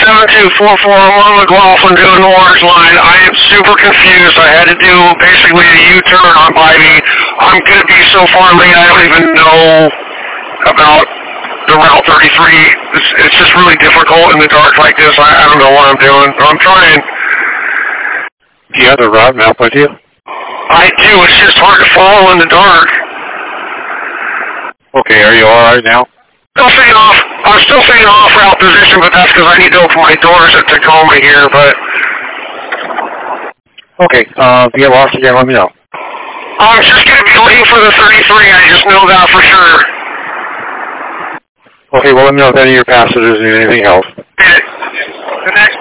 7244 along McLaughlin doing the orange line. I am super confused. I had to do basically a U-turn on Bybee. I'm going to be so far late I don't even know about the Route 33. It's just really difficult in the dark like this. I don't know what I'm doing. I'm trying. Do you have the route map with you? I do. It's just hard to follow in the dark. Okay, are you all right now? I'm still saying off route position, but that's because I need to open my doors at Tacoma here, but... Okay, if you get lost again, let me know. I'm just going to be looking for the 33, I just know that for sure. Okay, well let me know if any of your passengers need anything else. The next